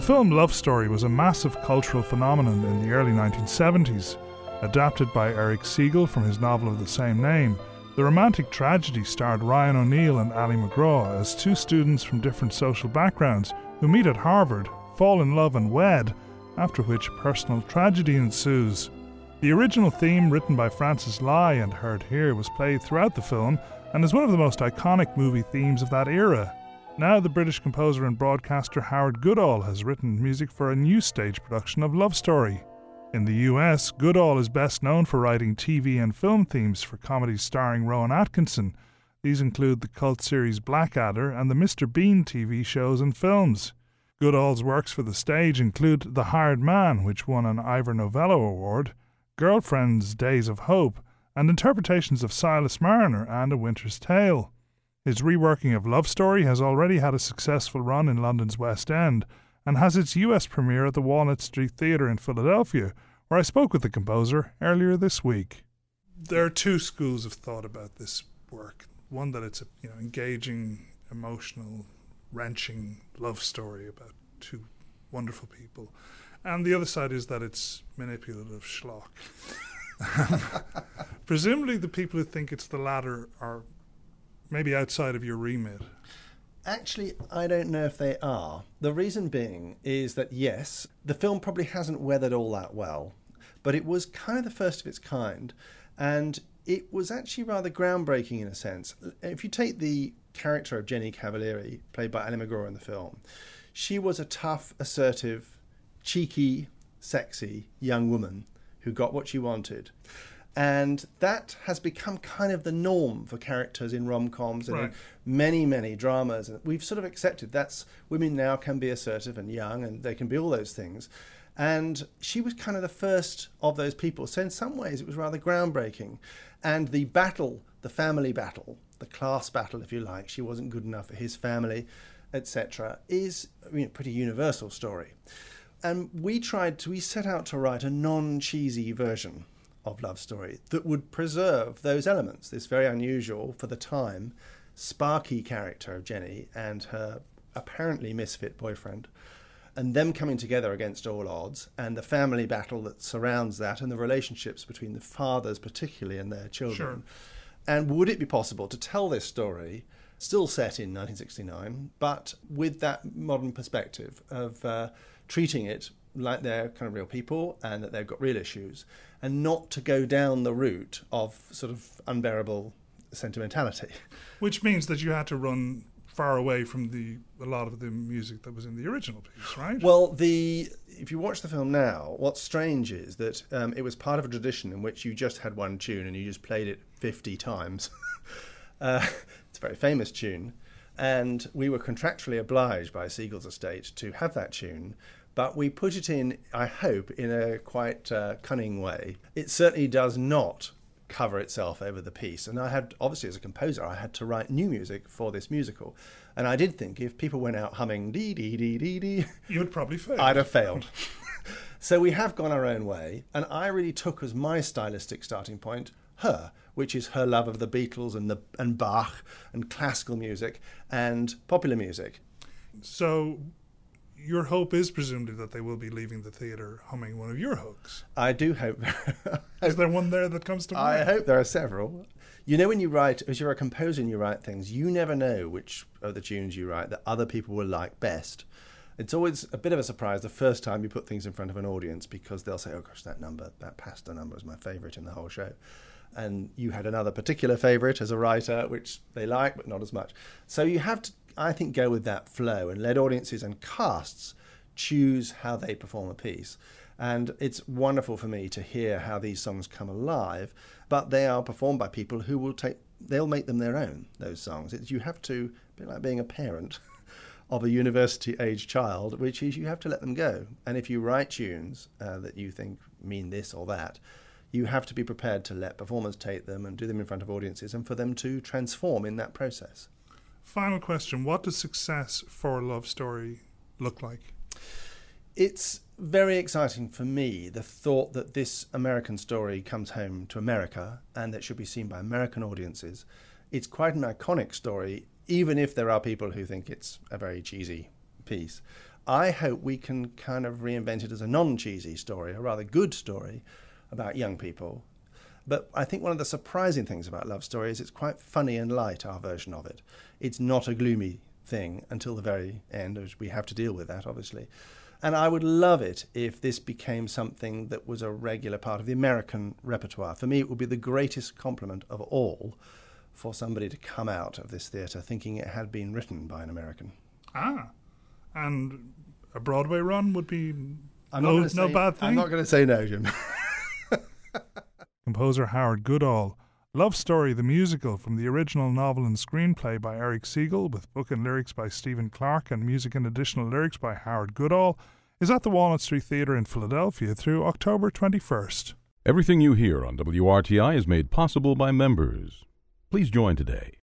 film Love Story was a massive cultural phenomenon in the early 1970s. Adapted by Eric Siegel from his novel of the same name, the romantic tragedy starred Ryan O'Neal and Ali MacGraw as two students from different social backgrounds who meet at Harvard, fall in love and wed, after which personal tragedy ensues. The original theme, written by Francis Lai and heard here, was played throughout the film and is one of the most iconic movie themes of that era. Now the British composer and broadcaster Howard Goodall has written music for a new stage production of Love Story. In the US, Goodall is best known for writing TV and film themes for comedies starring Rowan Atkinson. These include the cult series Blackadder and the Mr. Bean TV shows and films. Goodall's works for the stage include The Hired Man, which won an Ivor Novello Award, Girlfriend's Days of Hope, and interpretations of Silas Marner and A Winter's Tale. His reworking of Love Story has already had a successful run in London's West End, and has its US premiere at the Walnut Street Theatre in Philadelphia, where I spoke with the composer earlier this week. There are two schools of thought about this work. One, that it's a engaging, emotional, wrenching love story about two wonderful people. And the other side is that it's manipulative schlock. Presumably the people who think it's the latter are maybe outside of your remit. Actually, I don't know if they are. The reason being is that, yes, the film probably hasn't weathered all that well, but it was kind of the first of its kind, and it was actually rather groundbreaking in a sense. If you take the character of Jenny Cavalieri, played by Ali MacGraw in the film, she was a tough, assertive, cheeky, sexy young woman who got what she wanted. And that has become kind of the norm for characters in rom-coms and in many, many dramas. And we've sort of accepted that's women now can be assertive and young and they can be all those things. And she was kind of the first of those people. So in some ways it was rather groundbreaking. And the battle, the family battle, the class battle, if you like, she wasn't good enough for his family, etc., is a pretty universal story. And we set out to write a non-cheesy version of Love Story that would preserve those elements, this very unusual, for the time, sparky character of Jenny and her apparently misfit boyfriend, and them coming together against all odds, and the family battle that surrounds that, and the relationships between the fathers particularly and their children. Sure. And would it be possible to tell this story, still set in 1969, but with that modern perspective of treating it like they're kind of real people and that they've got real issues, and not to go down the route of sort of unbearable sentimentality. Which means that you had to run far away from a lot of the music that was in the original piece, right? Well, if you watch the film now, what's strange is that it was part of a tradition in which you just had one tune and you just played it 50 times. It's a very famous tune. And we were contractually obliged by Siegel's estate to have that tune, but we put it in, I hope, in a quite cunning way. It certainly does not cover itself over the piece. And I had, obviously as a composer, I had to write new music for this musical. And I did think if people went out humming dee-dee-dee-dee-dee... You would probably fail. I'd have failed. So we have gone our own way, and I really took as my stylistic starting point her, which is her love of the Beatles and Bach and classical music and popular music. So your hope is presumably that they will be leaving the theatre humming one of your hooks. I do hope. Is there one there that comes to mind? I hope there are several. You know, when you write, as you're a composer and you write things, you never know which of the tunes you write that other people will like best. It's always a bit of a surprise the first time you put things in front of an audience, because they'll say, oh gosh, that pasta number is my favourite in the whole show. And you had another particular favourite as a writer, which they like, but not as much. So you have to, I think, go with that flow and let audiences and casts choose how they perform a piece. And it's wonderful for me to hear how these songs come alive, but they are performed by people who they'll make them their own, those songs. You have to, a bit like being a parent of a university-age child, which is you have to let them go. And if you write tunes that you think mean this or that, you have to be prepared to let performers take them and do them in front of audiences and for them to transform in that process. Final question. What does success for a Love Story look like? It's very exciting for me, the thought that this American story comes home to America and that should be seen by American audiences. It's quite an iconic story, even if there are people who think it's a very cheesy piece. I hope we can kind of reinvent it as a non-cheesy story, a rather good story about young people. But I think one of the surprising things about Love Story is it's quite funny and light, our version of it. It's not a gloomy thing until the very end, as we have to deal with that, obviously. And I would love it if this became something that was a regular part of the American repertoire. For me, it would be the greatest compliment of all for somebody to come out of this theatre thinking it had been written by an American. Ah, and a Broadway run would be no bad thing? I'm not going to say no, Jim. Composer Howard Goodall. Love Story, the musical, from the original novel and screenplay by Eric Siegel, with book and lyrics by Stephen Clark and music and additional lyrics by Howard Goodall, is at the Walnut Street Theatre in Philadelphia through October 21st. Everything you hear on WRTI is made possible by members. Please join today.